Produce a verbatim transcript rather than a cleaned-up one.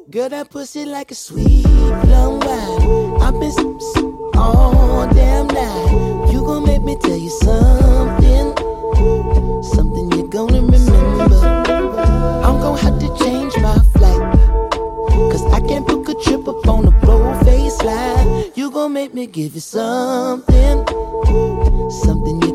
Girl, that pussy like a sweet plum wine. I've been s- s- all damn night. You gon' make me tell you something, something you're gonna remember. I'm gon' have to change my flight, cause I can't book a trip up on a broke face line. You gon' make me give you something, something